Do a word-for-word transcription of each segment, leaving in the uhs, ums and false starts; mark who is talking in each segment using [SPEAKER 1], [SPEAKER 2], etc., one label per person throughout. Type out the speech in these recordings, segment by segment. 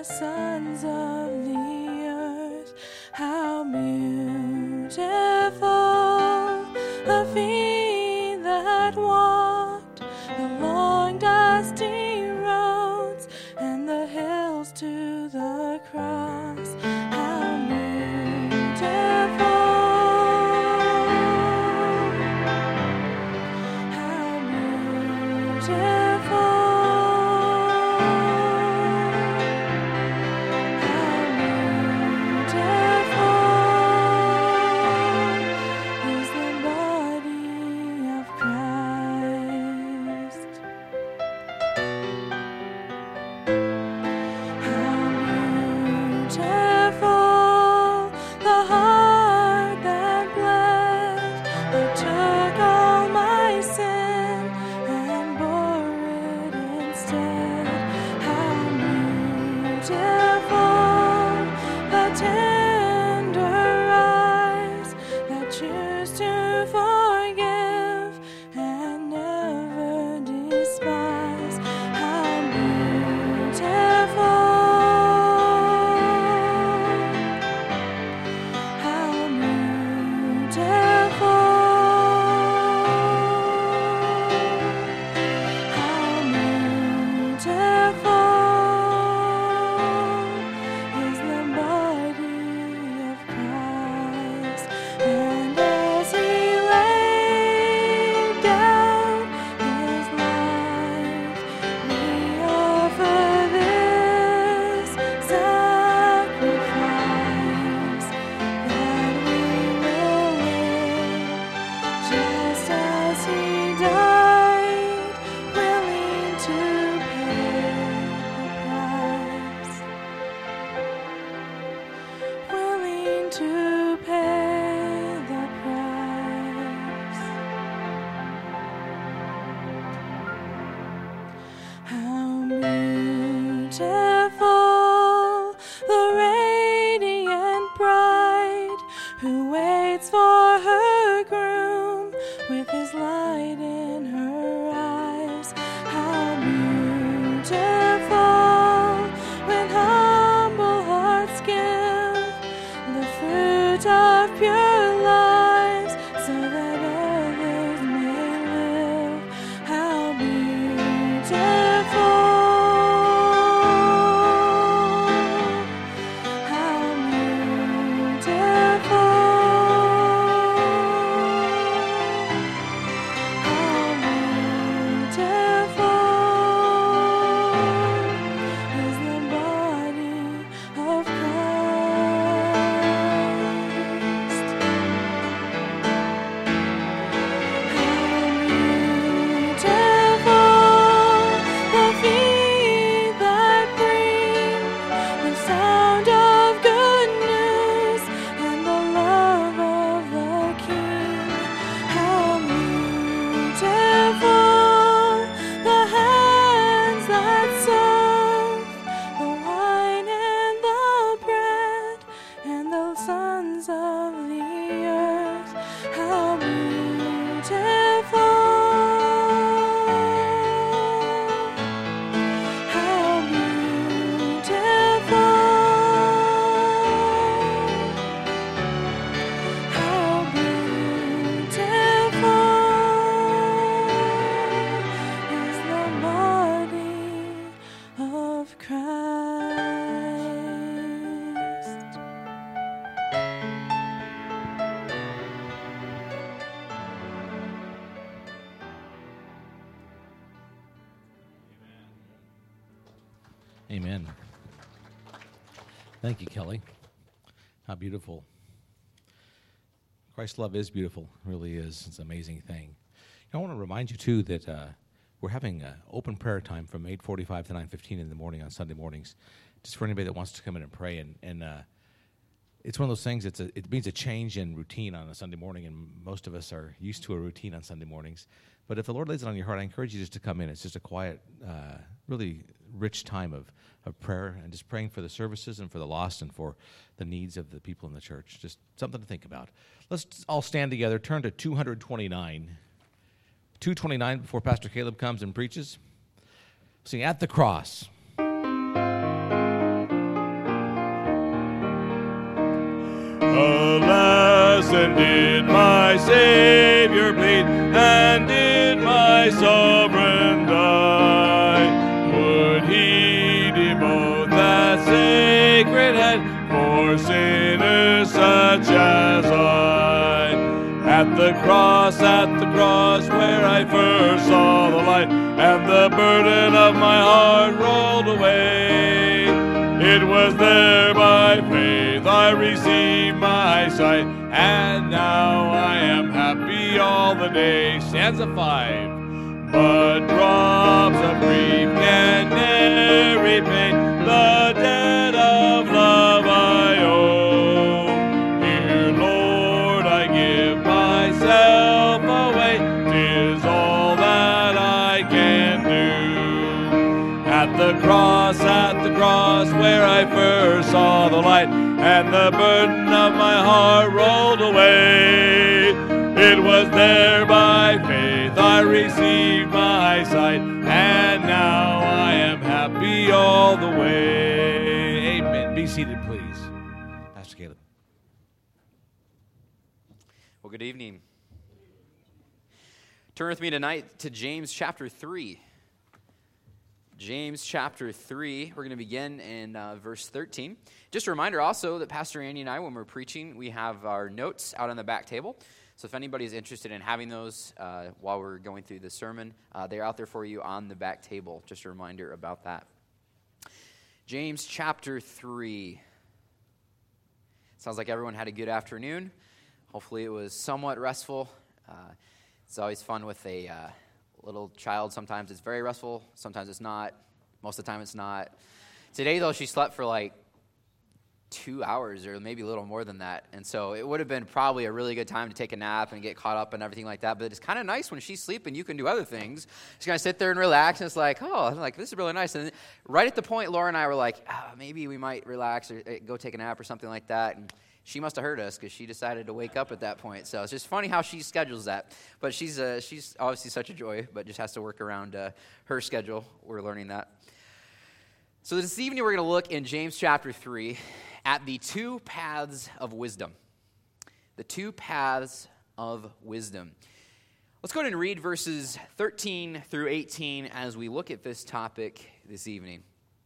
[SPEAKER 1] sons of the earth. How beautiful the feet that walked the long dusty roads and the hills to the cross. How beautiful, how beautiful.
[SPEAKER 2] Amen. Thank you, Kelly. How beautiful. Christ's love is beautiful. It really is. It's an amazing thing. I want to remind you, too, that uh, we're having uh, open prayer time from eight forty-five to nine fifteen in the morning on Sunday mornings, just for anybody that wants to come in and pray. And, and uh, it's one of those things, it's a, it means a change in routine on a Sunday morning, and most of us are used to a routine on Sunday mornings. But if the Lord lays it on your heart, I encourage you just to come in. It's just a quiet, uh, really rich time of, of prayer and just praying for the services and for the lost and for the needs of the people in the church. Just something to think about. Let's all stand together. Turn to two twenty-nine. two twenty-nine before Pastor Caleb comes and preaches. Sing At the Cross.
[SPEAKER 3] Alas, and did my Savior bleed, and did my sovereign die? Would he devote that sacred head for sinners such as I? At the cross, at the cross, where I first saw the light, and the burden of my heart rolled away. It was there by faith I received my sight, and now I am happy all the day. Stanza five. But drops of grief can ne'er repay the debt of love I owe. Here, Lord, I give myself away, 'tis all that I can do. At the cross, at the cross, where I first saw the light, and the burden of my heart rolled away. It was there by faith I received my sight, and now I am happy all the way.
[SPEAKER 2] Amen. Be seated, please. Pastor Caleb.
[SPEAKER 4] Well, good evening. Turn with me tonight to James chapter three. James chapter three, we're going to begin in uh, verse thirteen. Just a reminder also that Pastor Andy and I, when we're preaching, we have our notes out on the back table. So if anybody's interested in having those uh, while we're going through the sermon, uh, they're out there for you on the back table. Just a reminder about that. James chapter three. Sounds like everyone had a good afternoon. Hopefully it was somewhat restful. Uh, it's always fun with a uh, little child. Sometimes it's very restful. Sometimes it's not. Most of the time it's not. Today, though, she slept for like two hours or maybe a little more than that. And so it would have been probably a really good time to take a nap and get caught up and everything like that. But it's kind of nice when she's sleeping, you can do other things. She's going to sit there and relax. And it's like, oh, I'm like, this is really nice. And right at the point, Laura and I were like, oh, maybe we might relax or go take a nap or something like that. And she must have heard us because she decided to wake up at that point. So it's just funny how she schedules that. But she's uh, she's obviously such a joy, but just has to work around uh, her schedule. We're learning that. So this evening we're going to look in James chapter three at the two paths of wisdom. The two paths of wisdom. Let's go ahead and read verses thirteen through eighteen as we look at this topic this evening.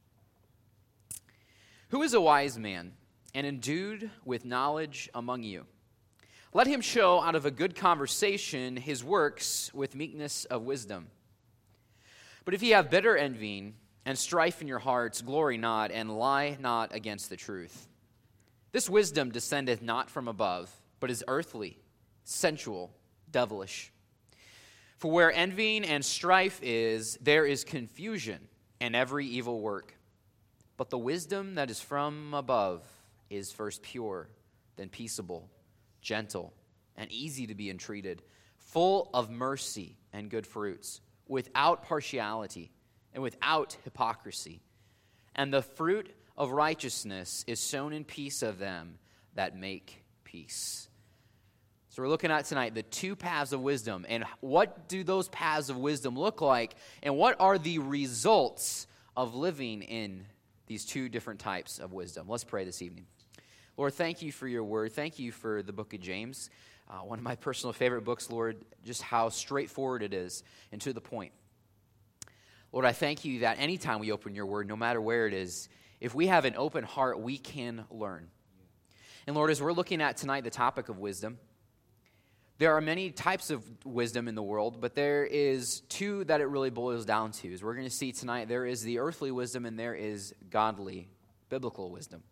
[SPEAKER 4] Who is a wise man and endued with knowledge among you? Let him show out of a good conversation his works with meekness of wisdom. But if ye have bitter envying and strife in your hearts, glory not, and lie not against the truth. This wisdom descendeth not from above, but is earthly, sensual, devilish. For where envying and strife is, there is confusion and every evil work. But the wisdom that is from above is first pure, then peaceable, gentle, and easy to be entreated, full of mercy and good fruits, without partiality and without hypocrisy. And the fruit of righteousness is sown in peace of them that make peace. So we're looking at tonight the two paths of wisdom, and what do those paths of wisdom look like, and what are the results of living in these two different types of wisdom. Let's pray this evening. Lord, thank you for your word. Thank you for the book of James, uh, one of my personal favorite books, Lord, just how straightforward it is and to the point. Lord, I thank you that anytime we open your word, no matter where it is, if we have an open heart, we can learn. And Lord, as we're looking at tonight the topic of wisdom, there are many types of wisdom in the world, but there is two that it really boils down to. As we're going to see tonight, there is the earthly wisdom and there is godly, biblical wisdom.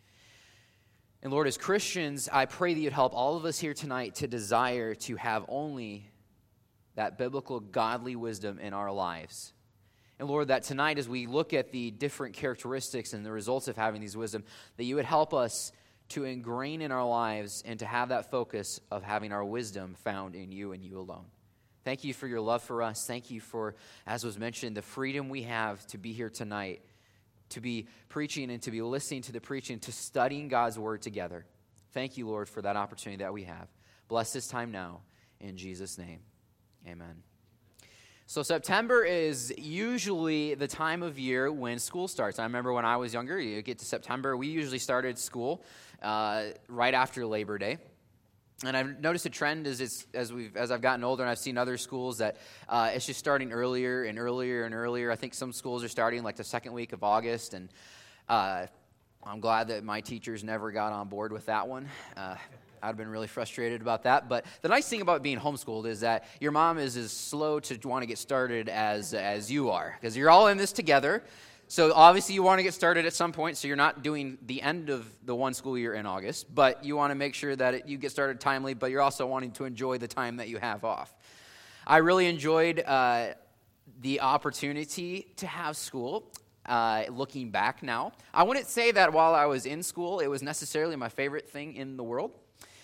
[SPEAKER 4] And Lord, as Christians, I pray that you'd help all of us here tonight to desire to have only that biblical, godly wisdom in our lives. And Lord, that tonight as we look at the different characteristics and the results of having these wisdom, that you would help us to ingrain in our lives and to have that focus of having our wisdom found in you and you alone. Thank you for your love for us. Thank you for, as was mentioned, the freedom we have to be here tonight, to be preaching and to be listening to the preaching, to studying God's word together. Thank you, Lord, for that opportunity that we have. Bless this time now. In Jesus' name, amen. So September is usually the time of year when school starts. I remember when I was younger, you get to September, we usually started school uh, right after Labor Day. And I've noticed a trend as it's as we've as I've gotten older, and I've seen other schools that uh, it's just starting earlier and earlier and earlier. I think some schools are starting like the second week of August, and uh, I'm glad that my teachers never got on board with that one. Uh, I'd have been really frustrated about that. But the nice thing about being homeschooled is that your mom is as slow to want to get started as as you are, because you're all in this together. So obviously you want to get started at some point, so you're not doing the end of the one school year in August, but you want to make sure that it, you get started timely, but you're also wanting to enjoy the time that you have off. I really enjoyed uh, the opportunity to have school. Uh, looking back now, I wouldn't say that while I was in school, it was necessarily my favorite thing in the world.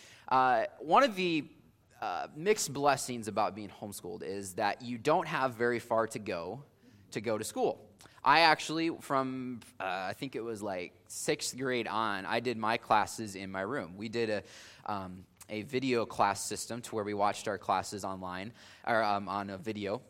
[SPEAKER 4] Uh, one of the uh, mixed blessings about being homeschooled is that you don't have very far to go to go to school. I actually, from, uh, I think it was like sixth grade on, I did my classes in my room. We did a um, a video class system to where we watched our classes online, or um, on a video.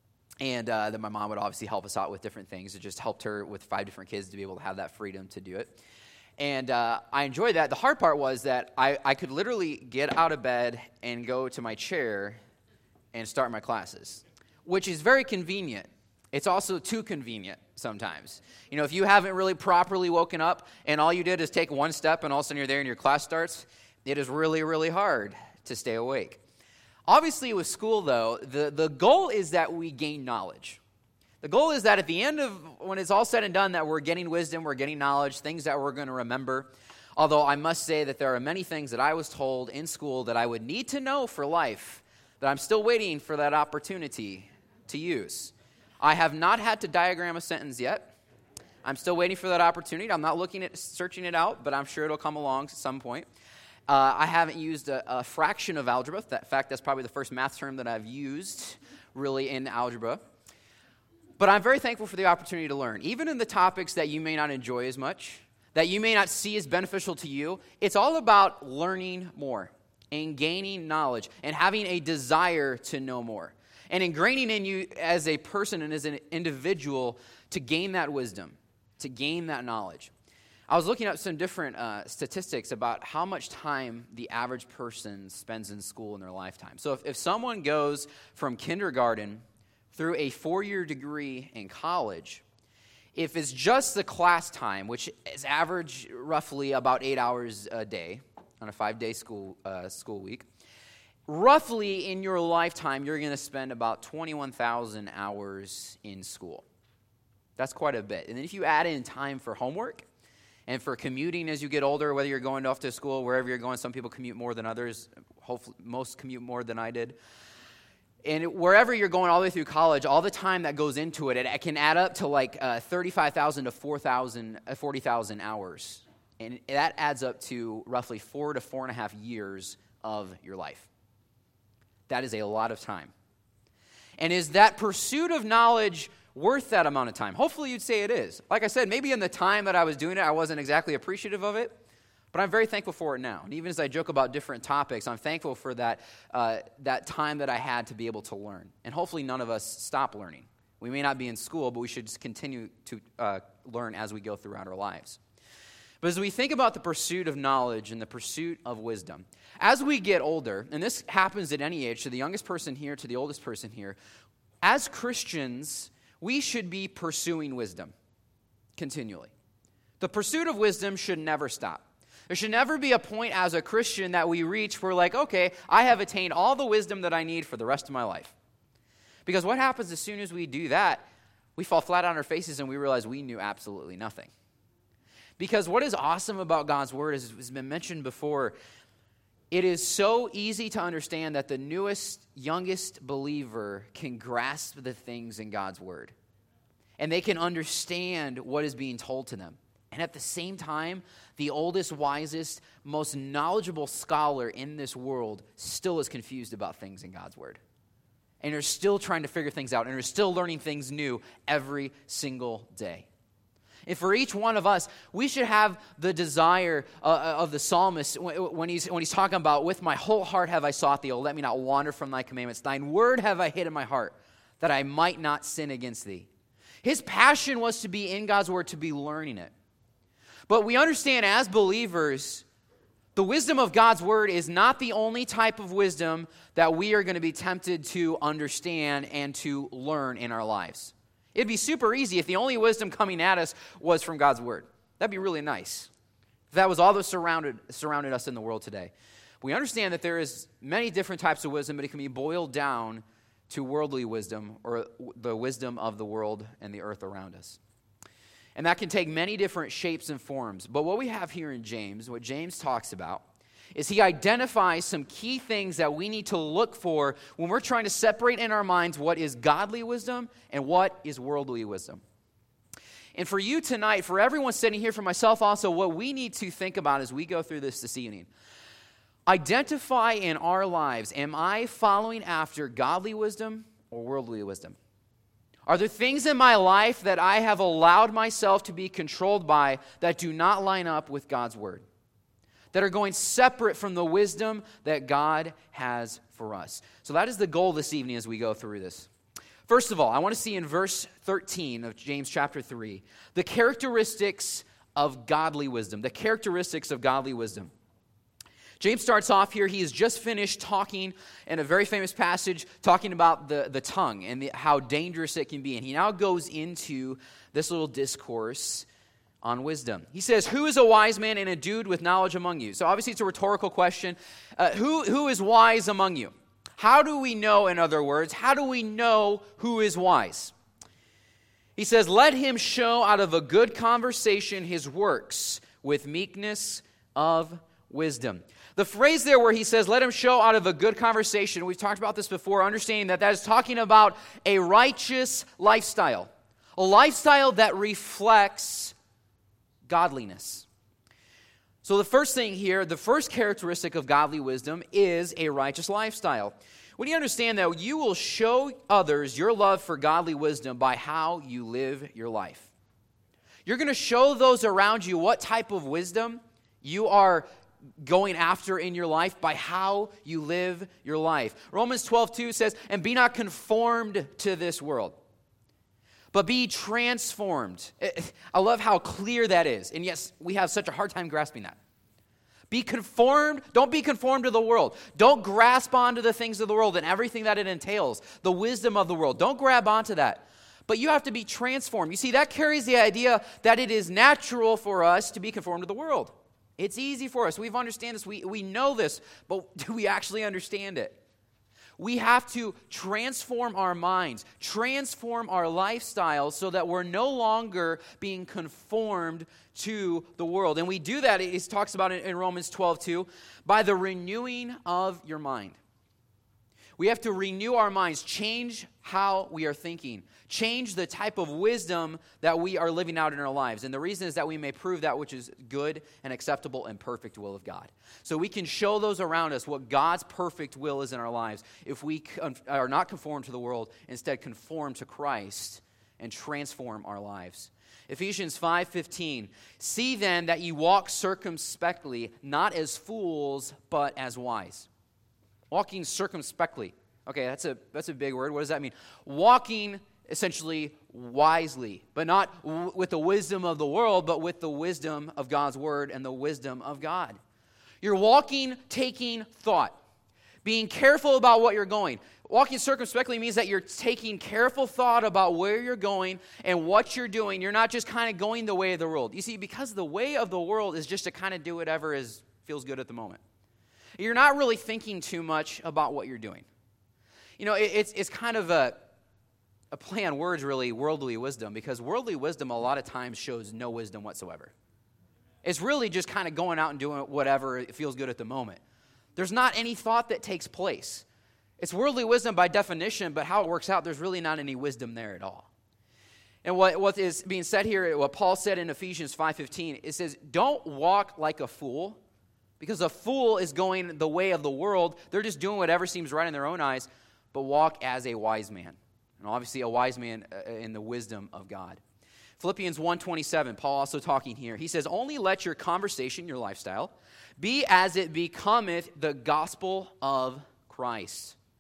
[SPEAKER 4] And uh, then my mom would obviously help us out with different things. It just helped her with five different kids to be able to have that freedom to do it. And uh, I enjoyed that. The hard part was that I, I could literally get out of bed and go to my chair and start my classes, which is very convenient. It's also too convenient sometimes. You know, if you haven't really properly woken up and all you did is take one step and all of a sudden you're there and your class starts, it is really, really hard to stay awake. Obviously with school, though, the, the goal is that we gain knowledge. The goal is that at the end of, when it's all said and done, that we're getting wisdom, we're getting knowledge, things that we're going to remember. Although I must say that there are many things that I was told in school that I would need to know for life that I'm still waiting for that opportunity to use. I have not had to diagram a sentence yet. I'm still waiting for that opportunity. I'm not looking at searching it out, but I'm sure it'll come along at some point. Uh, I haven't used a, a fraction of algebra. In fact, that's probably the first math term that I've used really in algebra. But I'm very thankful for the opportunity to learn. Even in the topics that you may not enjoy as much, that you may not see as beneficial to you, it's all about learning more and gaining knowledge and having a desire to know more. And ingraining in you as a person and as an individual to gain that wisdom, to gain that knowledge. I was looking up some different uh, statistics about how much time the average person spends in school in their lifetime. So if, if someone goes from kindergarten through a four-year degree in college, if it's just the class time, which is average roughly about eight hours a day on a five-day school uh, school week, roughly in your lifetime, you're going to spend about twenty-one thousand hours in school. That's quite a bit. And then if you add in time for homework and for commuting as you get older, whether you're going off to school, wherever you're going, some people commute more than others. Hopefully, most commute more than I did. And wherever you're going all the way through college, all the time that goes into it, it can add up to like uh, thirty-five thousand to four thousand, uh, forty thousand hours. And that adds up to roughly four to four and a half years of your life. That is a lot of time. And is that pursuit of knowledge worth that amount of time? Hopefully you'd say it is. Like I said, maybe in the time that I was doing it, I wasn't exactly appreciative of it, but I'm very thankful for it now. And even as I joke about different topics, I'm thankful for that uh, that time that I had to be able to learn. And hopefully none of us stop learning. We may not be in school, but we should just continue to uh, learn as we go throughout our lives. But as we think about the pursuit of knowledge and the pursuit of wisdom, as we get older, and this happens at any age, to the youngest person here, to the oldest person here, as Christians, we should be pursuing wisdom continually. The pursuit of wisdom should never stop. There should never be a point as a Christian that we reach where like, okay, I have attained all the wisdom that I need for the rest of my life. Because what happens as soon as we do that, we fall flat on our faces and we realize we knew absolutely nothing. Because what is awesome about God's Word, as has been mentioned before, it is so easy to understand that the newest, youngest believer can grasp the things in God's Word. And they can understand what is being told to them. And at the same time, the oldest, wisest, most knowledgeable scholar in this world still is confused about things in God's Word. And are still trying to figure things out and are still learning things new every single day. And for each one of us, we should have the desire uh, of the psalmist when he's when he's talking about, with my whole heart have I sought thee, oh, let me not wander from thy commandments. Thine word have I hid in my heart, that I might not sin against thee. His passion was to be in God's word, to be learning it. But we understand as believers, the wisdom of God's word is not the only type of wisdom that we are going to be tempted to understand and to learn in our lives. It'd be super easy if the only wisdom coming at us was from God's word. That'd be really nice. If that was all that surrounded, surrounded us in the world today. We understand that there is many different types of wisdom, but it can be boiled down to worldly wisdom, or the wisdom of the world and the earth around us. And that can take many different shapes and forms. But what we have here in James, what James talks about, is he identifies some key things that we need to look for when we're trying to separate in our minds what is godly wisdom and what is worldly wisdom. And for you tonight, for everyone sitting here, for myself also, what we need to think about as we go through this this evening, identify in our lives, am I following after godly wisdom or worldly wisdom? Are there things in my life that I have allowed myself to be controlled by that do not line up with God's word? That are going separate from the wisdom that God has for us. So that is the goal this evening as we go through this. First of all, I want to see in verse thirteen of James chapter three, the characteristics of godly wisdom. The characteristics of godly wisdom. James starts off here. He has just finished talking in a very famous passage, talking about the, the tongue and the, how dangerous it can be. And he now goes into this little discourse on wisdom. He says, who is a wise man and a dude with knowledge among you? So obviously it's a rhetorical question. Uh, who, who is wise among you? How do we know, in other words, how do we know who is wise? He says, let him show out of a good conversation his works with meekness of wisdom. The phrase there where he says, let him show out of a good conversation, we've talked about this before, understanding that that is talking about a righteous lifestyle. A lifestyle that reflects godliness. So the first thing here, the first characteristic of godly wisdom is a righteous lifestyle. When you understand that you will show others your love for godly wisdom by how you live your life. You're going to show those around you what type of wisdom you are going after in your life by how you live your life. Romans twelve two says, and be not conformed to this world, but be transformed. I love how clear that is. And yes, we have such a hard time grasping that. Be conformed. Don't be conformed to the world. Don't grasp onto the things of the world and everything that it entails, the wisdom of the world. Don't grab onto that. But you have to be transformed. You see, that carries the idea that it is natural for us to be conformed to the world. It's easy for us. We understand this. We, we know this, but do we actually understand it? We have to transform our minds, transform our lifestyles so that we're no longer being conformed to the world. And we do that, it talks about it in Romans twelve two, by the renewing of your mind. We have to renew our minds, change how we are thinking, change the type of wisdom that we are living out in our lives. And the reason is that we may prove that which is good and acceptable and perfect will of God. So we can show those around us what God's perfect will is in our lives if we are not conformed to the world, instead conform to Christ and transform our lives. Ephesians five fifteen, see then that ye walk circumspectly, not as fools, but as wise. Walking circumspectly. Okay, that's a that's a big word. What does that mean? Walking essentially wisely, but not w- with the wisdom of the world, but with the wisdom of God's word and the wisdom of God. You're walking, taking thought, being careful about what you're going. Walking circumspectly means that you're taking careful thought about where you're going and what you're doing. You're not just kind of going the way of the world. You see, because the way of the world is just to kind of do whatever is feels good at the moment. You're not really thinking too much about what you're doing. You know, it, it's it's kind of a, a play on words, really, worldly wisdom, because worldly wisdom a lot of times shows no wisdom whatsoever. It's really just kind of going out and doing whatever it feels good at the moment. There's not any thought that takes place. It's worldly wisdom by definition, but how it works out, there's really not any wisdom there at all. And what, what is being said here, what Paul said in Ephesians five fifteen, it says, don't walk like a fool, because a fool is going the way of the world. They're just doing whatever seems right in their own eyes, but walk as a wise man. And obviously a wise man in the wisdom of God. Philippians one twenty-seven, Paul also talking here. He says, only let your conversation, your lifestyle, be as it becometh the gospel of Christ.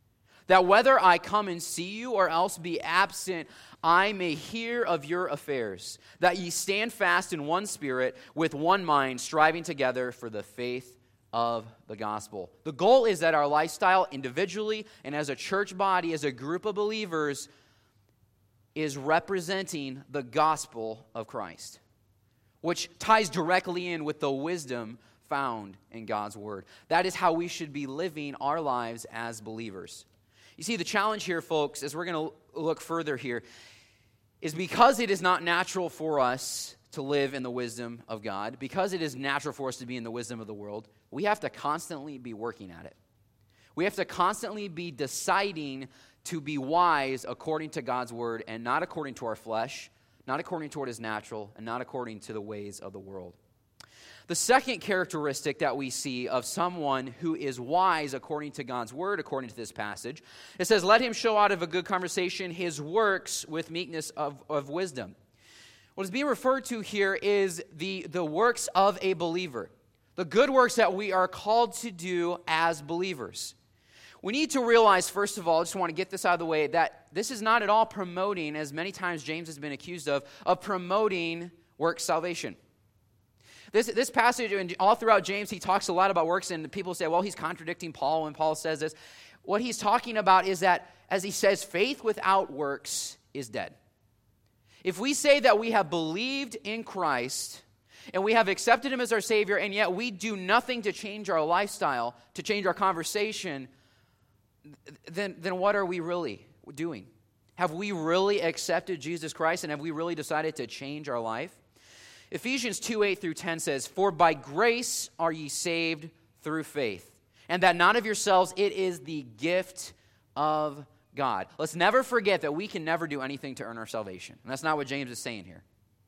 [SPEAKER 4] that whether I come and see you or else be absent, I may hear of your affairs, that ye stand fast in one spirit, with one mind, striving together for the faith of the gospel. The goal is that our lifestyle individually and as a church body, as a group of believers, is representing the gospel of Christ, which ties directly in with the wisdom found in God's word. That is how we should be living our lives as believers. You see, the challenge here, folks, as we're going to look further here, is because it is not natural for us to live in the wisdom of God, because it is natural for us to be in the wisdom of the world, we have to constantly be working at it. We have to constantly be deciding to be wise according to God's word and not according to our flesh, not according to what is natural, and not according to the ways of the world. The second characteristic that we see of someone who is wise according to God's word, according to this passage, it says, let him show out of a good conversation his works with meekness of, of wisdom. What is being referred to here is the, the works of a believer, the good works that we are called to do as believers. We need to realize, first of all, I just want to get this out of the way, that this is not at all promoting, as many times James has been accused of, of promoting work salvation. This, this passage, and all throughout James, he talks a lot about works, and people say, well, he's contradicting Paul when Paul says this. What he's talking about is that, as he says, faith without works is dead. If we say that we have believed in Christ, and we have accepted him as our Savior, and yet we do nothing to change our lifestyle, to change our conversation, then, then what are we really doing? Have we really accepted Jesus Christ, and have we really decided to change our life? Ephesians two, eight through ten says, for by grace are ye saved through faith, and that not of yourselves, it is the gift of God. Let's never forget that we can never do anything to earn our salvation. And that's not what James is saying here.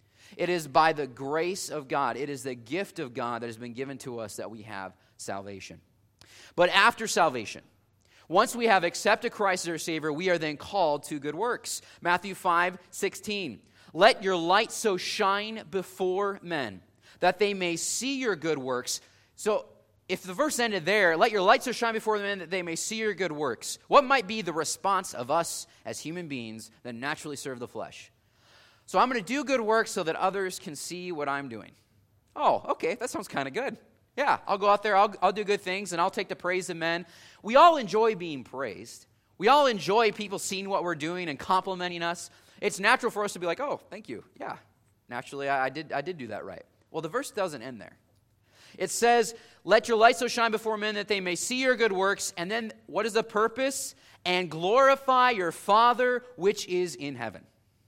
[SPEAKER 4] It is by the grace of God. It is the gift of God that has been given to us that we have salvation. But after salvation, once we have accepted Christ as our Savior, we are then called to good works. Matthew five, sixteen. Let your light so shine before men, that they may see your good works. So if the verse ended there, let your light so shine before men that they may see your good works. What might be the response of us as human beings that naturally serve the flesh? So I'm going to do good works so that others can see what I'm doing. Oh, okay, that sounds kind of good. Yeah, I'll go out there, I'll, I'll do good things, and I'll take the praise of men. We all enjoy being praised. We all enjoy people seeing what we're doing and complimenting us. It's natural for us to be like, oh, thank you. Yeah, naturally, I, I did I did do that right. Well, the verse doesn't end there. It says, let your light so shine before men that they may see your good works. And then what is the purpose? And glorify your Father which is in heaven.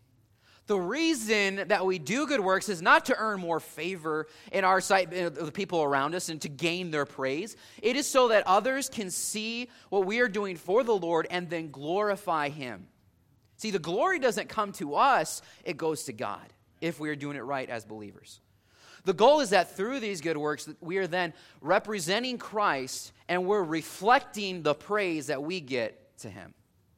[SPEAKER 4] The reason that we do good works is not to earn more favor in our sight of the people around us and to gain their praise. It is so that others can see what we are doing for the Lord and then glorify him. See, the glory doesn't come to us, it goes to God if we are doing it right as believers. The goal is that through these good works, we are then representing Christ and we're reflecting the praise that we get to him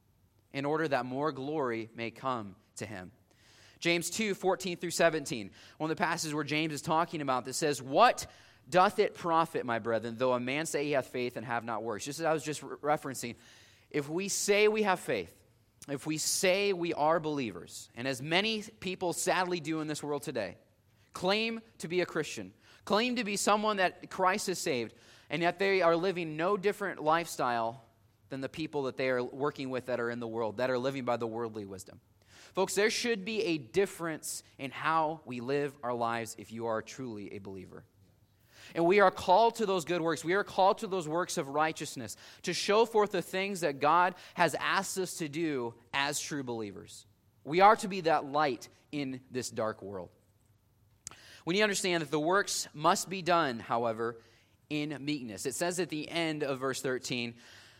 [SPEAKER 4] in order that more glory may come to him. James two, fourteen through seventeen, one of the passages where James is talking about this says, what doth it profit, my brethren, though a man say he hath faith and have not works? Just as I was just re- referencing, if we say we have faith, if we say we are believers, and as many people sadly do in this world today, claim to be a Christian, claim to be someone that Christ has saved, and yet they are living no different lifestyle than the people that they are working with that are in the world, that are living by the worldly wisdom. Folks, there should be a difference in how we live our lives if you are truly a believer. And we are called to those good works. We are called to those works of righteousness to show forth the things that God has asked us to do as true believers. We are to be that light in this dark world. We need to understand that the works must be done, however, in meekness. It says at the end of verse thirteen,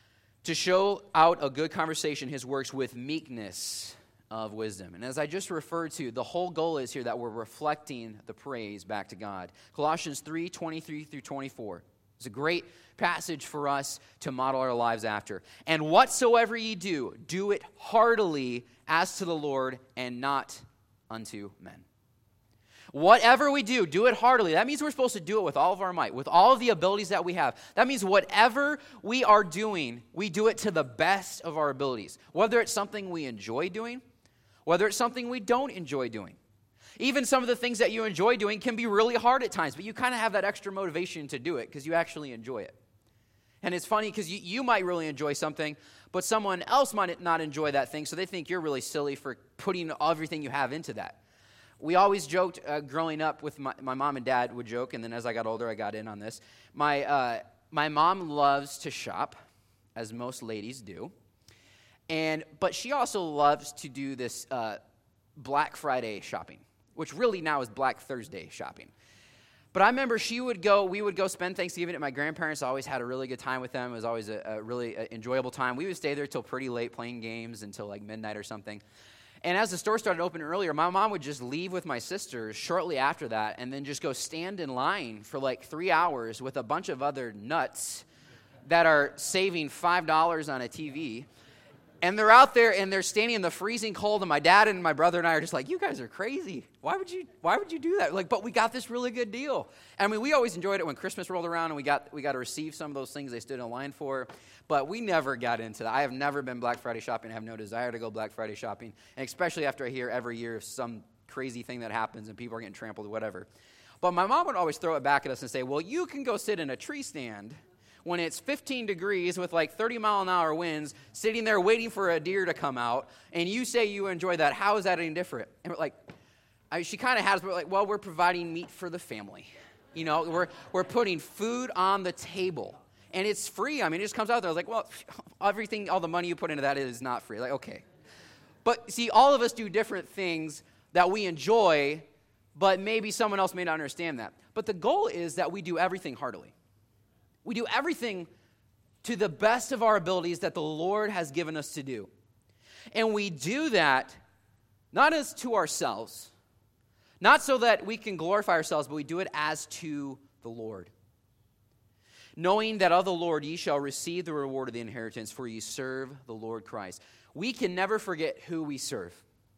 [SPEAKER 4] to show out a good conversation, his works with meekness of wisdom. And as I just referred to, the whole goal is here that we're reflecting the praise back to God. Colossians three, twenty-three through twenty-four. It's a great passage for us to model our lives after. And whatsoever ye do, do it heartily as to the Lord and not unto men. Whatever we do, do it heartily. That means we're supposed to do it with all of our might, with all of the abilities that we have. That means whatever we are doing, we do it to the best of our abilities. Whether it's something we enjoy doing, whether it's something we don't enjoy doing. Even some of the things that you enjoy doing can be really hard at times, but you kind of have that extra motivation to do it because you actually enjoy it. And it's funny because you, you might really enjoy something, but someone else might not enjoy that thing, so they think you're really silly for putting everything you have into that. We always joked uh, growing up with my, my mom and dad would joke, and then as I got older, I got in on this. My uh, my mom loves to shop, as most ladies do, and but she also loves to do this uh, Black Friday shopping, which really now is Black Thursday shopping. But I remember she would go, we would go spend Thanksgiving at my grandparents. I always had a really good time with them. It was always a, a really uh, enjoyable time. We would stay there till pretty late playing games until like midnight or something. And as the store started opening earlier, my mom would just leave with my sisters shortly after that and then just go stand in line for like three hours with a bunch of other nuts that are saving five dollars on a T V. And they're out there and they're standing in the freezing cold, and my dad and my brother and I are just like, you guys are crazy. Why would you why would you do that? Like, but we got this really good deal. I mean, we always enjoyed it when Christmas rolled around and we got we got to receive some of those things they stood in line for. But we never got into that. I have never been Black Friday shopping. I have no desire to go Black Friday shopping. And especially after I hear every year of some crazy thing that happens and people are getting trampled or whatever. But my mom would always throw it back at us and say, well, you can go sit in a tree stand when it's fifteen degrees with like thirty mile an hour winds, sitting there waiting for a deer to come out, and you say you enjoy that. How is that any different? And we're like, I mean, she kind of has, but we're like, well, we're providing meat for the family. You know, we're we're putting food on the table, and it's free. I mean, it just comes out there. I was like, well, everything, all the money you put into that is not free. Like, okay. But see, all of us do different things that we enjoy, but maybe someone else may not understand that. But the goal is that we do everything heartily. We do everything to the best of our abilities that the Lord has given us to do. And we do that not as to ourselves, not so that we can glorify ourselves, but we do it as to the Lord. Knowing that of the Lord ye shall receive the reward of the inheritance, for ye serve the Lord Christ. We can never forget who we serve.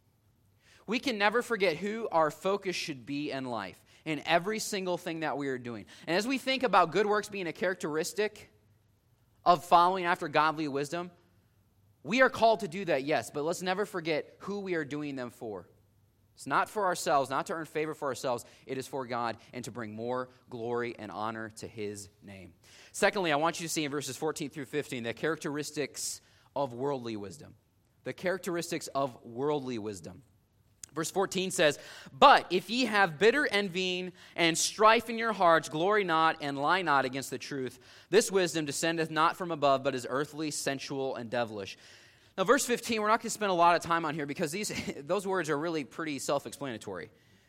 [SPEAKER 4] We can never forget who our focus should be in life, in every single thing that we are doing. And as we think about good works being a characteristic of following after godly wisdom, we are called to do that, yes, but let's never forget who we are doing them for. It's not for ourselves, not to earn favor for ourselves. It is for God and to bring more glory and honor to His name. Secondly, I want you to see in verses fourteen through fifteen the characteristics of worldly wisdom. The characteristics of worldly wisdom. Verse fourteen says, but if ye have bitter envying and strife in your hearts, glory not and lie not against the truth. This wisdom descendeth not from above, but is earthly, sensual, and devilish. Now, verse fifteen, we're not going to spend a lot of time on here because these those words are really pretty self-explanatory.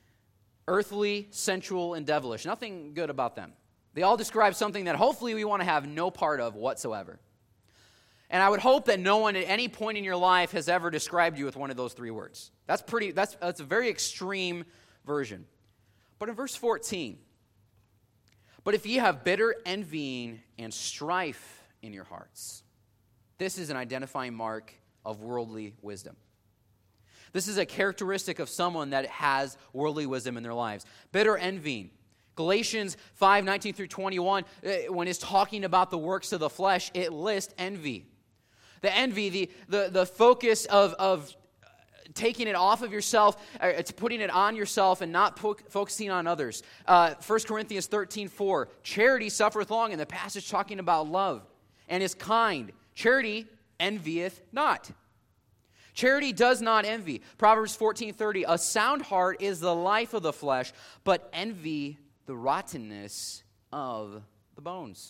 [SPEAKER 4] Earthly, sensual, and devilish. Nothing good about them. They all describe something that hopefully we want to have no part of whatsoever. And I would hope that no one at any point in your life has ever described you with one of those three words. That's pretty. That's, that's a very extreme version. But in verse fourteen, but if ye have bitter envying and strife in your hearts, this is an identifying mark of worldly wisdom. This is a characteristic of someone that has worldly wisdom in their lives. Bitter envying. Galatians five, nineteen through twenty-one, when it's talking about the works of the flesh, it lists envy. The envy, the, the, the focus of, of taking it off of yourself, uh, it's putting it on yourself and not po- focusing on others. Uh, First Corinthians thirteen four, charity suffereth long, in the passage talking about love, and is kind. Charity envieth not. Charity does not envy. Proverbs fourteen thirty, a sound heart is the life of the flesh, but envy the rottenness of the bones.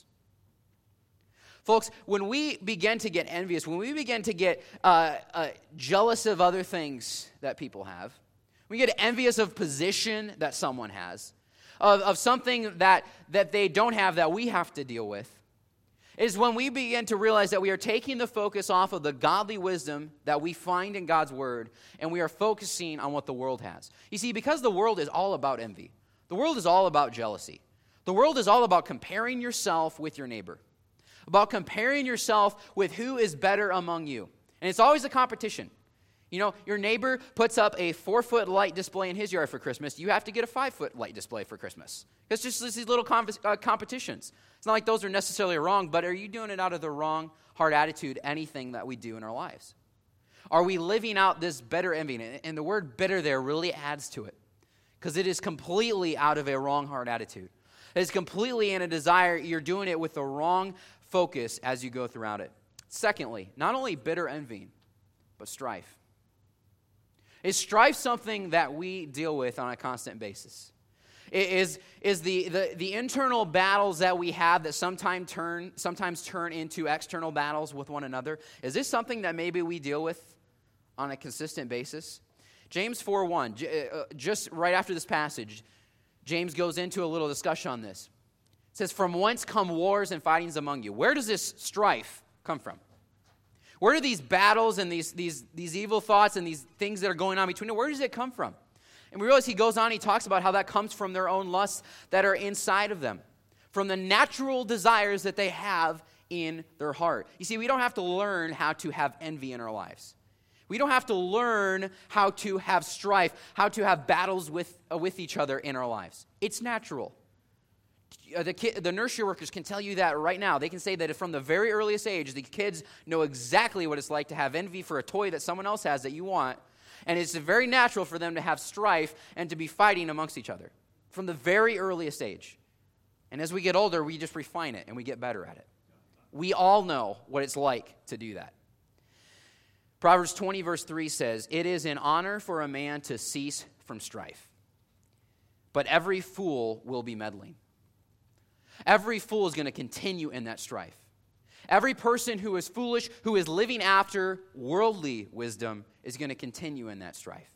[SPEAKER 4] Folks, when we begin to get envious, when we begin to get uh, uh, jealous of other things that people have, we get envious of position that someone has, of, of something that, that they don't have that we have to deal with, is when we begin to realize that we are taking the focus off of the godly wisdom that we find in God's word, and we are focusing on what the world has. You see, because the world is all about envy. The world is all about jealousy. The world is all about comparing yourself with your neighbor, about comparing yourself with who is better among you. And it's always a competition. You know, your neighbor puts up a four-foot light display in his yard for Christmas. You have to get a five-foot light display for Christmas. It's just these little com- uh, competitions. It's not like those are necessarily wrong, but are you doing it out of the wrong heart attitude, anything that we do in our lives? Are we living out this bitter envy? And the word bitter there really adds to it, because it is completely out of a wrong heart attitude. It is completely in a desire. You're doing it with the wrong focus as you go throughout it. Secondly, not only bitter envy, but strife. Is strife something that we deal with on a constant basis? Is, is the, the, the internal battles that we have that sometimes turn, sometimes turn into external battles with one another, is this something that maybe we deal with on a consistent basis? James four one, just right after this passage, James goes into a little discussion on this. It says, "From whence come wars and fightings among you?" Where does this strife come from? Where do these battles and these, these, these evil thoughts and these things that are going on between them, where does it come from? And we realize he goes on, he talks about how that comes from their own lusts that are inside of them, from the natural desires that they have in their heart. You see, we don't have to learn how to have envy in our lives. We don't have to learn how to have strife, how to have battles with, uh, with each other in our lives. It's natural. Uh, the, ki- the nursery workers can tell you that right now. They can say that from the very earliest age, the kids know exactly what it's like to have envy for a toy that someone else has that you want. And it's very natural for them to have strife and to be fighting amongst each other from the very earliest age. And as we get older, we just refine it and we get better at it. We all know what it's like to do that. Proverbs twenty verse three says, "It is an honor for a man to cease from strife, but every fool will be meddling." Every fool is going to continue in that strife. Every person who is foolish, who is living after worldly wisdom, is going to continue in that strife.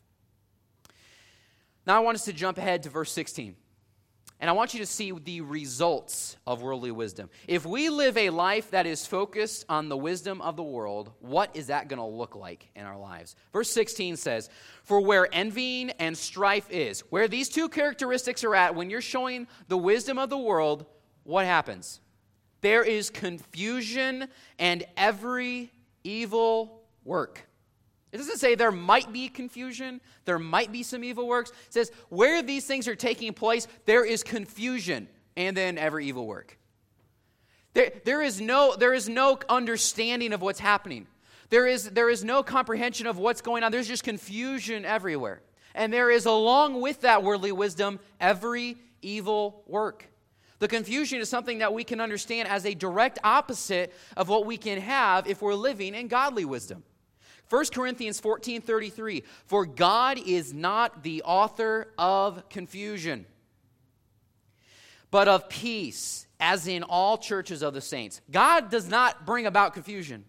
[SPEAKER 4] Now I want us to jump ahead to verse sixteen. And I want you to see the results of worldly wisdom. If we live a life that is focused on the wisdom of the world, what is that going to look like in our lives? Verse sixteen says, "For where envying and strife is," where these two characteristics are at, when you're showing the wisdom of the world, what happens? There is confusion and every evil work. It doesn't say there might be confusion, there might be some evil works. It says where these things are taking place, there is confusion and then every evil work. There, there, is no, there is no understanding of what's happening. There is, there is no comprehension of what's going on. There's just confusion everywhere. And there is, along with that worldly wisdom, every evil work. The confusion is something that we can understand as a direct opposite of what we can have if we're living in godly wisdom. First Corinthians fourteen thirty-three, "For God is not the author of confusion, but of peace, as in all churches of the saints." God does not bring about confusion.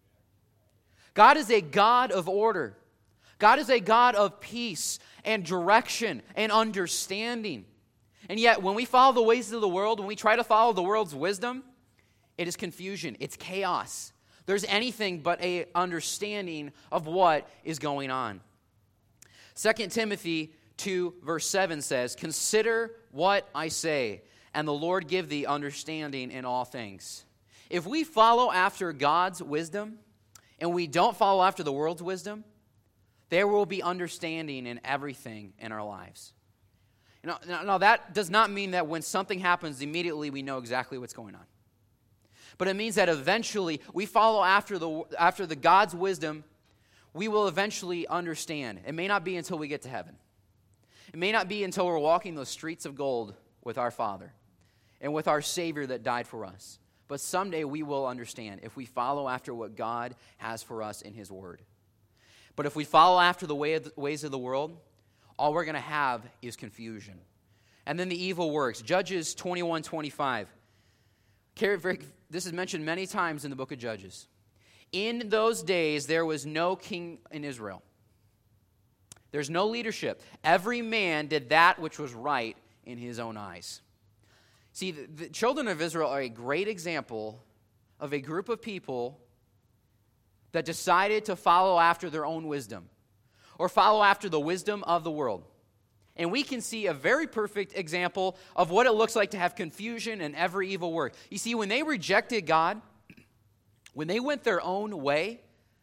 [SPEAKER 4] God is a God of order. God is a God of peace and direction and understanding. And yet, when we follow the ways of the world, when we try to follow the world's wisdom, it is confusion. It's chaos. There's anything but an understanding of what is going on. Second Timothy two, verse seven says, "Consider what I say, and the Lord give thee understanding in all things." If we follow after God's wisdom, and we don't follow after the world's wisdom, there will be understanding in everything in our lives. Now, now, now that does not mean that when something happens, immediately we know exactly what's going on. But it means that eventually we follow after the after the God's wisdom, we will eventually understand. It may not be until we get to heaven. It may not be until we're walking those streets of gold with our Father and with our Savior that died for us. But someday we will understand if we follow after what God has for us in His Word. But if we follow after the way of the ways of the world, all we're going to have is confusion. And then the evil works. Judges twenty-one twenty-five. This is mentioned many times in the book of Judges. "In those days there was no king in Israel. There's no leadership. Every man did that which was right in his own eyes." See, the, the children of Israel are a great example of a group of people that decided to follow after their own wisdom or follow after the wisdom of the world. And we can see a very perfect example of what it looks like to have confusion and every evil work. You see, when they rejected God, when they went their own way,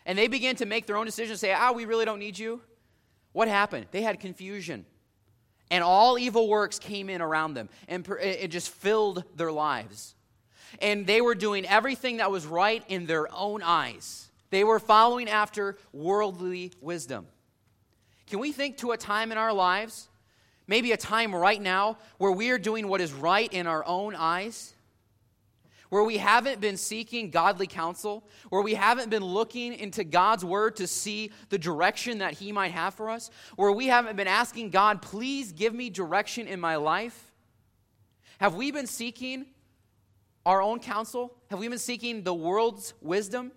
[SPEAKER 4] and they began to make their own decisions, say, ah, we really don't need you, what happened? They had confusion. And all evil works came in around them, and it just filled their lives. And they were doing everything that was right in their own eyes. They were following after worldly wisdom. Can we think to a time in our lives, maybe a time right now, where we are doing what is right in our own eyes? Where we haven't been seeking godly counsel, where we haven't been looking into God's word to see the direction that he might have for us, where we haven't been asking God, please give me direction in my life? Have we been seeking our own counsel? Have we been seeking the world's wisdom?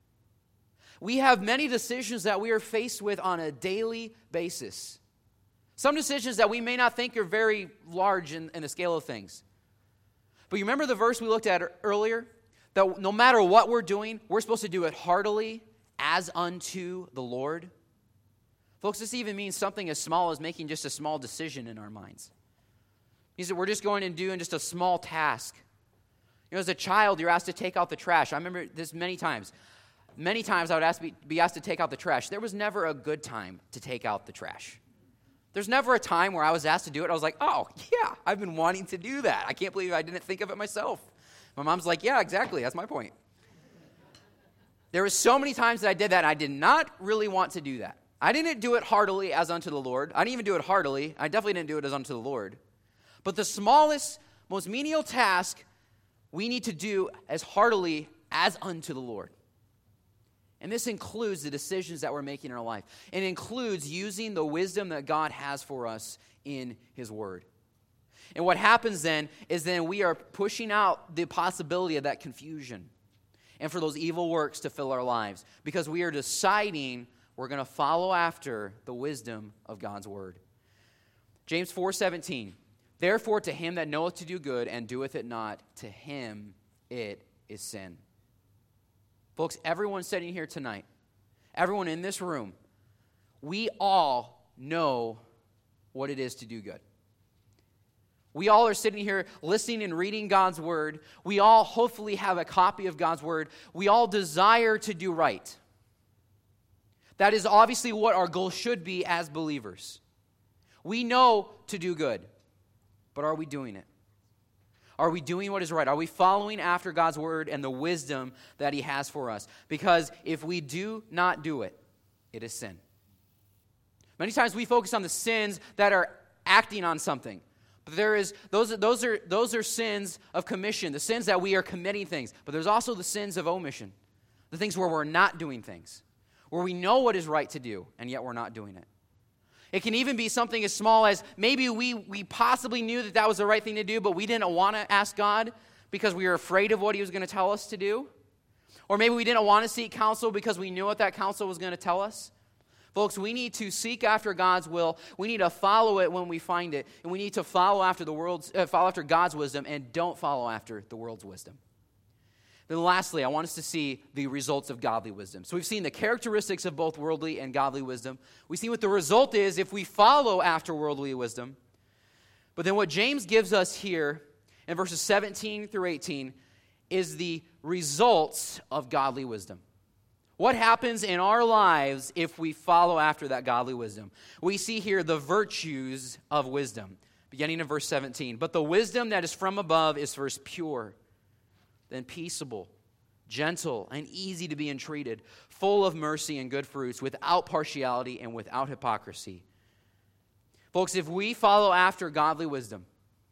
[SPEAKER 4] We have many decisions that we are faced with on a daily basis. Some decisions that we may not think are very large in, in the scale of things. But you remember the verse we looked at earlier? That no matter what we're doing, we're supposed to do it heartily as unto the Lord. Folks, this even means something as small as making just a small decision in our minds. It means that we're just going and doing just a small task. You know, as a child, you're asked to take out the trash. I remember this many times. Many times I would ask, be asked to take out the trash. There was never a good time to take out the trash. There's never a time where I was asked to do it. I was like, oh, yeah, I've been wanting to do that. I can't believe I didn't think of it myself. My mom's like, yeah, exactly. That's my point. There were so many times that I did that, and I did not really want to do that. I didn't do it heartily as unto the Lord. I didn't even do it heartily. I definitely didn't do it as unto the Lord. But the smallest, most menial task we need to do as heartily as unto the Lord. And this includes the decisions that we're making in our life. It includes using the wisdom that God has for us in his word. And what happens then is then we are pushing out the possibility of that confusion and for those evil works to fill our lives, because we are deciding we're going to follow after the wisdom of God's word. James four seventeen, therefore to him that knoweth to do good and doeth it not, to him it is sin. Folks, everyone sitting here tonight, everyone in this room, we all know what it is to do good. We all are sitting here listening and reading God's word. We all hopefully have a copy of God's word. We all desire to do right. That is obviously what our goal should be as believers. We know to do good, but are we doing it? Are we doing what is right? Are we following after God's word and the wisdom that he has for us? Because if we do not do it, it is sin. Many times we focus on the sins that are acting on something. But there is those, those are those are sins of commission, the sins that we are committing things. But there's also the sins of omission, the things where we're not doing things, where we know what is right to do, and yet we're not doing it. It can even be something as small as maybe we, we possibly knew that that was the right thing to do, but we didn't want to ask God because we were afraid of what he was going to tell us to do. Or maybe we didn't want to seek counsel because we knew what that counsel was going to tell us. Folks, we need to seek after God's will. We need to follow it when we find it. And we need to follow after the world's, uh, follow after God's wisdom and don't follow after the world's wisdom. Then lastly, I want us to see the results of godly wisdom. So we've seen the characteristics of both worldly and godly wisdom. We've seen what the result is if we follow after worldly wisdom. But then what James gives us here in verses seventeen through eighteen is the results of godly wisdom. What happens in our lives if we follow after that godly wisdom? We see here the virtues of wisdom, beginning in verse seventeen. But the wisdom that is from above is first pure, then peaceable, gentle, and easy to be entreated, full of mercy and good fruits, without partiality and without hypocrisy. Folks, if we follow after godly wisdom,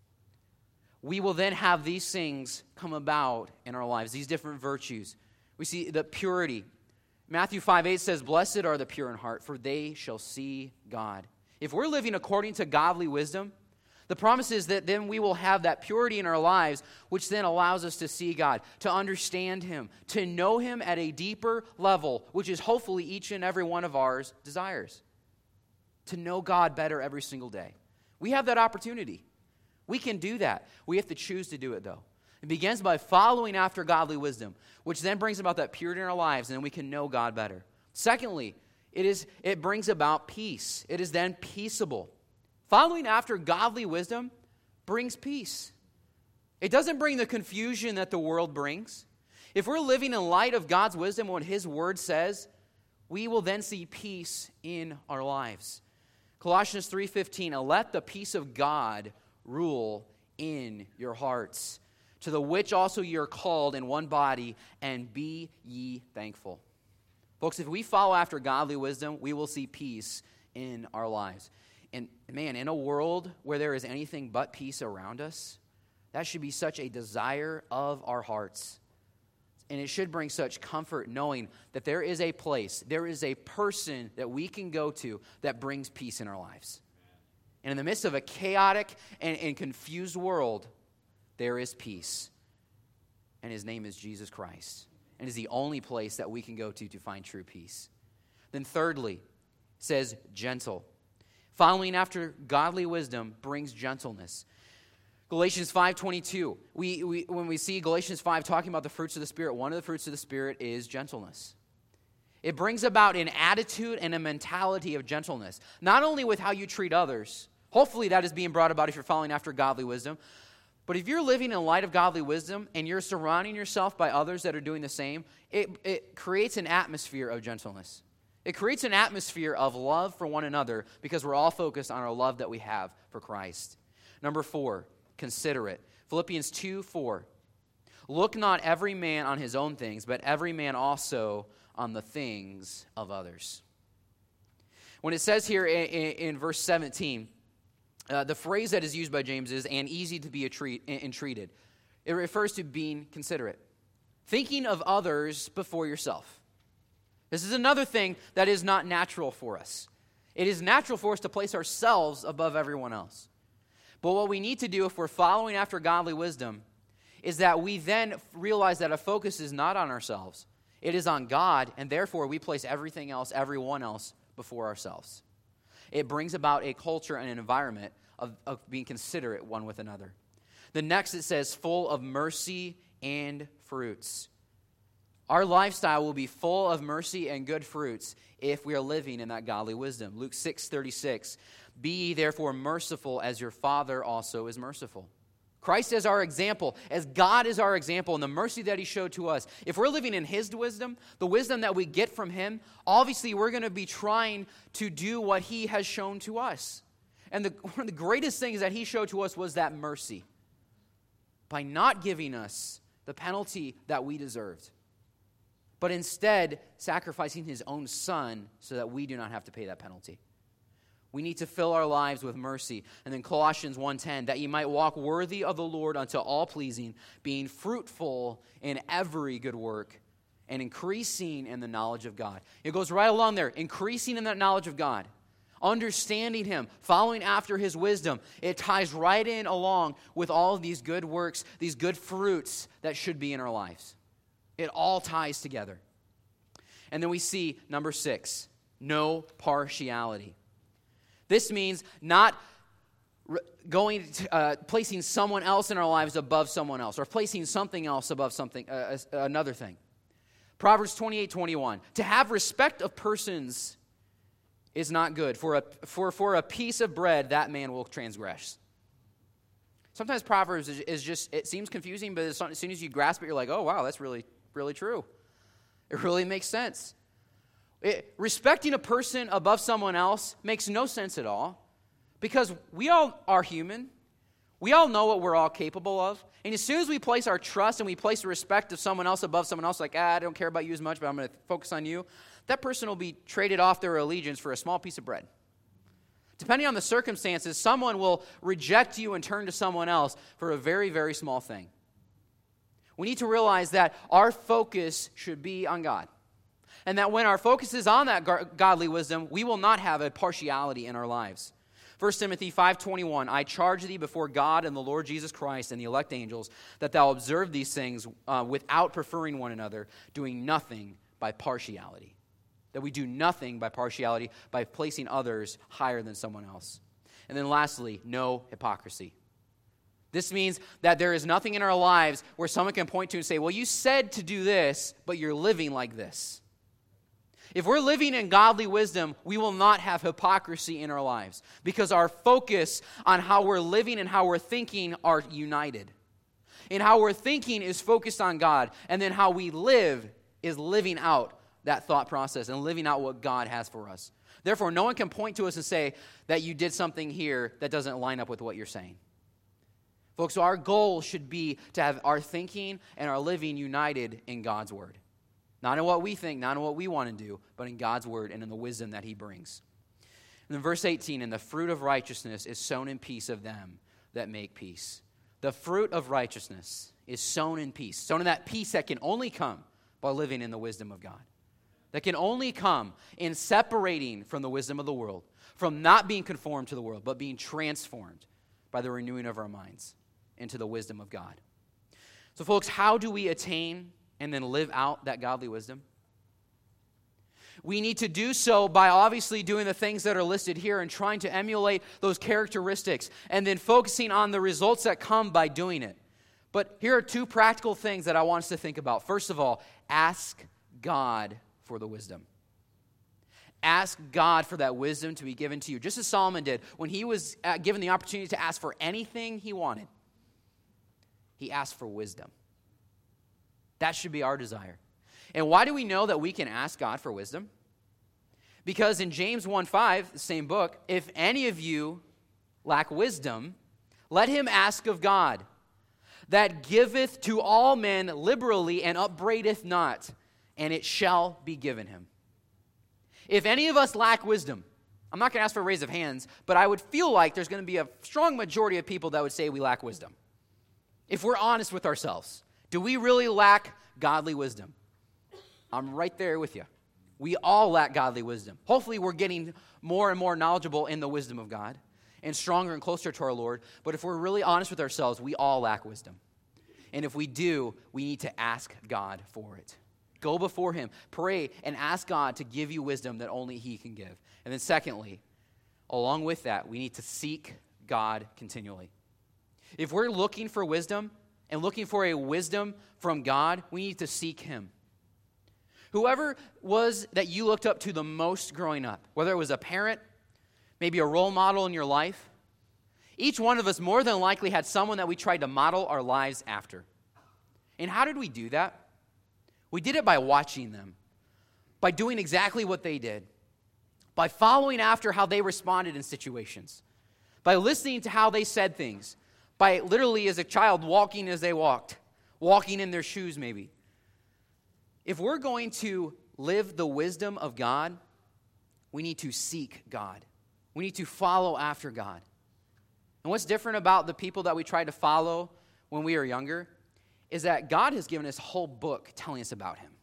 [SPEAKER 4] we will then have these things come about in our lives, these different virtues. We see the purity. Matthew five eight says, blessed are the pure in heart, for they shall see God. If we're living according to godly wisdom, the promise is that then we will have that purity in our lives, which then allows us to see God, to understand him, to know him at a deeper level, which is hopefully each and every one of ours desires. To know God better every single day. We have that opportunity. We can do that. We have to choose to do it, though. It begins by following after godly wisdom, which then brings about that purity in our lives, and then we can know God better. Secondly, it is it brings about peace. It is then peaceable. Following after godly wisdom brings peace. It doesn't bring the confusion that the world brings. If we're living in light of God's wisdom, what his word says, we will then see peace in our lives. Colossians three fifteen, let the peace of God rule in your hearts, to the which also ye are called in one body, and be ye thankful. Folks, if we follow after godly wisdom, we will see peace in our lives. And man, in a world where there is anything but peace around us, that should be such a desire of our hearts. And it should bring such comfort knowing that there is a place, there is a person that we can go to that brings peace in our lives. And in the midst of a chaotic and, and confused world, there is peace. And his name is Jesus Christ. And is the only place that we can go to to find true peace. Then thirdly, it says gentle. Following after godly wisdom brings gentleness. Galatians five twenty-two. We, we, when we see Galatians five talking about the fruits of the Spirit, one of the fruits of the Spirit is gentleness. It brings about an attitude and a mentality of gentleness. Not only with how you treat others. Hopefully that is being brought about if you're following after godly wisdom. But if you're living in light of godly wisdom and you're surrounding yourself by others that are doing the same, it, it creates an atmosphere of gentleness. It creates an atmosphere of love for one another because we're all focused on our love that we have for Christ. Number four, considerate. Philippians two four. Look not every man on his own things, but every man also on the things of others. When it says here in, in, in verse seventeen, Uh, the phrase that is used by James is, and easy to be treat, entreated. It refers to being considerate. Thinking of others before yourself. This is another thing that is not natural for us. It is natural for us to place ourselves above everyone else. But what we need to do if we're following after godly wisdom is that we then realize that our focus is not on ourselves. It is on God, and therefore we place everything else, everyone else, before ourselves. It brings about a culture and an environment of, of being considerate one with another. The next, it says, full of mercy and fruits. Our lifestyle will be full of mercy and good fruits if we are living in that godly wisdom. Luke six thirty-six, be ye therefore merciful as your Father also is merciful. Christ is our example, as God is our example, and the mercy that he showed to us. If we're living in his wisdom, the wisdom that we get from him, obviously we're going to be trying to do what he has shown to us. And the, one of the greatest things that he showed to us was that mercy. By not giving us the penalty that we deserved, but instead sacrificing his own son so that we do not have to pay that penalty. We need to fill our lives with mercy. And then Colossians one ten, that ye might walk worthy of the Lord unto all pleasing, being fruitful in every good work, and increasing in the knowledge of God. It goes right along there, increasing in that knowledge of God, understanding him, following after his wisdom. It ties right in along with all of these good works, these good fruits that should be in our lives. It all ties together. And then we see number six, no partiality. This means not going to, uh, placing someone else in our lives above someone else, or placing something else above something, uh, another thing. Proverbs twenty-eight twenty-one. To have respect of persons is not good. For a, for, for a piece of bread, that man will transgress. Sometimes Proverbs is, is just, it seems confusing, but as soon as you grasp it, you're like, oh, wow, that's really, really true. It really makes sense. It, respecting a person above someone else makes no sense at all, because we all are human. We all know what we're all capable of. And as soon as we place our trust and we place the respect of someone else above someone else, like, ah, I don't care about you as much, but I'm going to focus on you, that person will be traded off their allegiance for a small piece of bread. Depending on the circumstances, someone will reject you and turn to someone else for a very, very small thing. We need to realize that our focus should be on God. And that when our focus is on that godly wisdom, we will not have a partiality in our lives. First Timothy five twenty-one, I charge thee before God and the Lord Jesus Christ and the elect angels, that thou observe these things uh, without preferring one another, doing nothing by partiality. That we do nothing by partiality, by placing others higher than someone else. And then lastly, no hypocrisy. This means that there is nothing in our lives where someone can point to and say, well, you said to do this, but you're living like this. If we're living in godly wisdom, we will not have hypocrisy in our lives, because our focus on how we're living and how we're thinking are united. And how we're thinking is focused on God, and then how we live is living out that thought process and living out what God has for us. Therefore, no one can point to us and say that you did something here that doesn't line up with what you're saying. Folks, so our goal should be to have our thinking and our living united in God's word. Not in what we think, not in what we want to do, but in God's word and in the wisdom that he brings. And then verse eighteen, and the fruit of righteousness is sown in peace of them that make peace. The fruit of righteousness is sown in peace. Sown in that peace that can only come by living in the wisdom of God. That can only come in separating from the wisdom of the world, from not being conformed to the world, but being transformed by the renewing of our minds into the wisdom of God. So folks, how do we attain and then live out that godly wisdom? We need to do so by obviously doing the things that are listed here and trying to emulate those characteristics and then focusing on the results that come by doing it. But here are two practical things that I want us to think about. First of all, ask God for the wisdom. Ask God for that wisdom to be given to you, just as Solomon did when he was given the opportunity to ask for anything he wanted. He asked for wisdom. That should be our desire. And why do we know that we can ask God for wisdom? Because in James one five, the same book, if any of you lack wisdom, let him ask of God, that giveth to all men liberally and upbraideth not, and it shall be given him. If any of us lack wisdom, I'm not going to ask for a raise of hands, but I would feel like there's going to be a strong majority of people that would say we lack wisdom. If we're honest with ourselves, do we really lack godly wisdom? I'm right there with you. We all lack godly wisdom. Hopefully we're getting more and more knowledgeable in the wisdom of God and stronger and closer to our Lord. But if we're really honest with ourselves, we all lack wisdom. And if we do, we need to ask God for it. Go before him, pray, and ask God to give you wisdom that only he can give. And then secondly, along with that, we need to seek God continually. If we're looking for wisdom and looking for a wisdom from God, we need to seek him. Whoever was that you looked up to the most growing up, whether it was a parent, maybe a role model in your life, each one of us more than likely had someone that we tried to model our lives after. And how did we do that? We did it by watching them, by doing exactly what they did, by following after how they responded in situations, by listening to how they said things, by literally as a child walking as they walked, walking in their shoes maybe. If we're going to live the wisdom of God, we need to seek God. We need to follow after God. And what's different about the people that we tried to follow when we were younger is that God has given us a whole book telling us about him.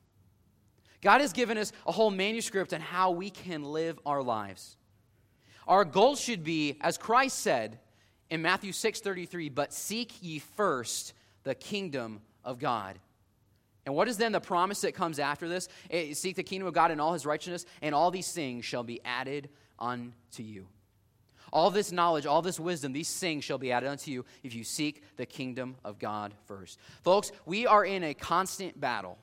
[SPEAKER 4] God has given us a whole manuscript on how we can live our lives. Our goal should be, as Christ said in Matthew six thirty-three, but seek ye first the kingdom of God. And what is then the promise that comes after this? Seek the kingdom of God and all his righteousness, and all these things shall be added unto you. All this knowledge, all this wisdom, these things shall be added unto you if you seek the kingdom of God first. Folks, we are in a constant battle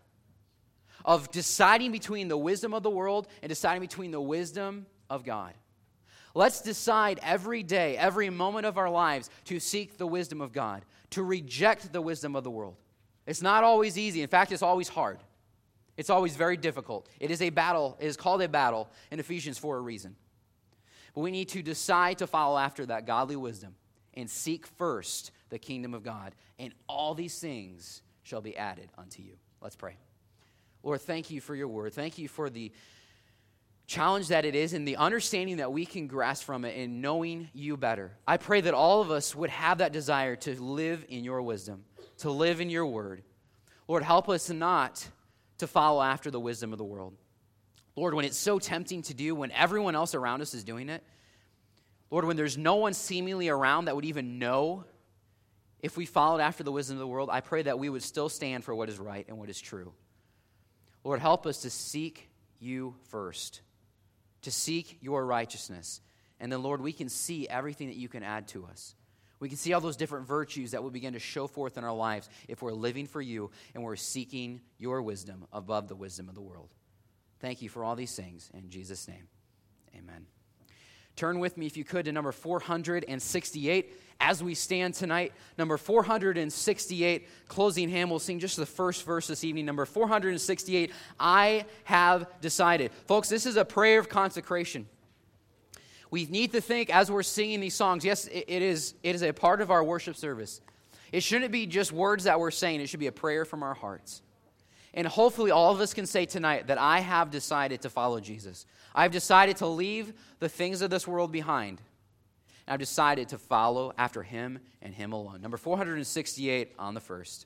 [SPEAKER 4] of deciding between the wisdom of the world and deciding between the wisdom of God. Let's decide every day, every moment of our lives to seek the wisdom of God, to reject the wisdom of the world. It's not always easy. In fact, it's always hard. It's always very difficult. It is a battle. It is called a battle in Ephesians for a reason. But we need to decide to follow after that godly wisdom and seek first the kingdom of God, and all these things shall be added unto you. Let's pray. Lord, thank you for your word. Thank you for the challenge that it is and the understanding that we can grasp from it in knowing you better. I pray that all of us would have that desire to live in your wisdom, to live in your word. Lord, help us not to follow after the wisdom of the world. Lord, when it's so tempting to do, when everyone else around us is doing it, Lord, when there's no one seemingly around that would even know if we followed after the wisdom of the world, I pray that we would still stand for what is right and what is true. Lord, help us to seek you first, to seek your righteousness. And then, Lord, we can see everything that you can add to us. We can see all those different virtues that will begin to show forth in our lives if we're living for you and we're seeking your wisdom above the wisdom of the world. Thank you for all these things. In Jesus' name, amen. Turn with me, if you could, to number four hundred sixty-eight. As we stand tonight, number four hundred sixty-eight, closing hymn. We'll sing just the first verse this evening. Number four hundred sixty-eight, I have decided. Folks, this is a prayer of consecration. We need to think as we're singing these songs, yes, it, it is it is a part of our worship service. It shouldn't be just words that we're saying. It should be a prayer from our hearts. And hopefully all of us can say tonight that I have decided to follow Jesus. I've decided to leave the things of this world behind. And I've decided to follow after him and him alone. Number four hundred sixty-eight on the first.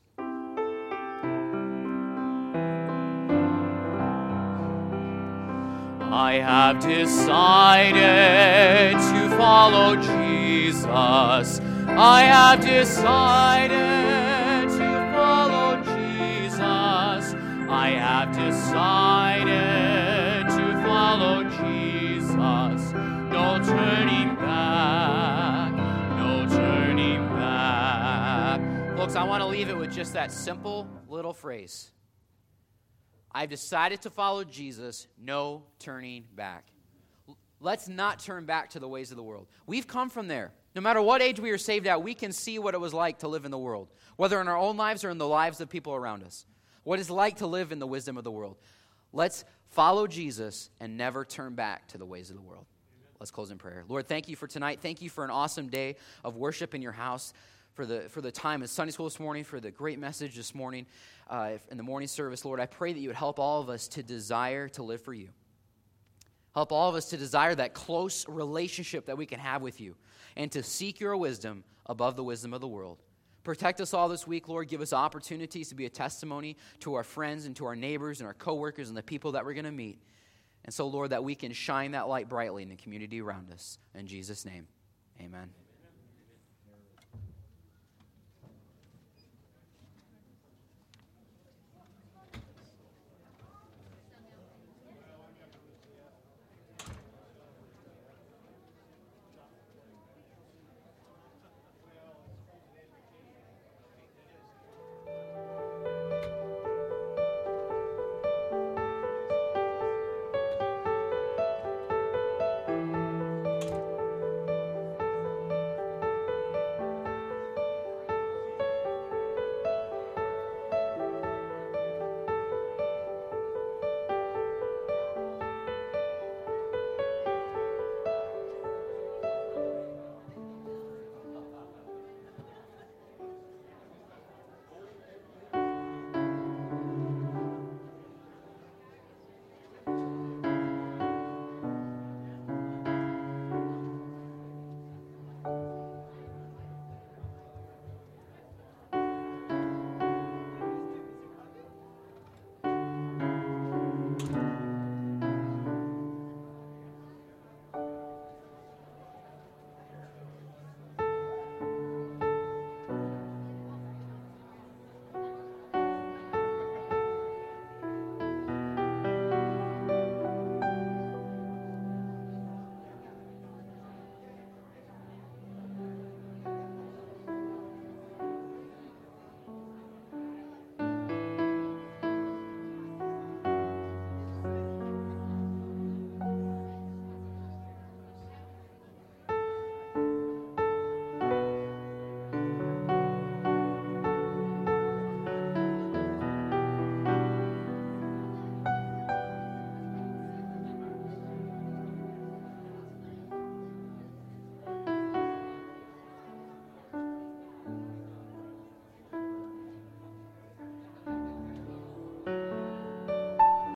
[SPEAKER 5] I have decided to follow Jesus. I have decided to follow Jesus. I have decided to follow Jesus. No turning back, no turning back.
[SPEAKER 4] Folks, I want to leave it with just that simple little phrase. I've decided to follow Jesus, no turning back. Let's not turn back to the ways of the world. We've come from there. No matter what age we are saved at, we can see what it was like to live in the world, whether in our own lives or in the lives of people around us. What it's like to live in the wisdom of the world. Let's follow Jesus and never turn back to the ways of the world. Let's close in prayer. Lord, thank you for tonight. Thank you for an awesome day of worship in your house, for the for the time in Sunday school this morning, for the great message this morning uh, in the morning service. Lord, I pray that you would help all of us to desire to live for you. Help all of us to desire that close relationship that we can have with you and to seek your wisdom above the wisdom of the world. Protect us all this week, Lord. Give us opportunities to be a testimony to our friends and to our neighbors and our coworkers and the people that we're going to meet. And so, Lord, that we can shine that light brightly in the community around us. In Jesus' name, amen.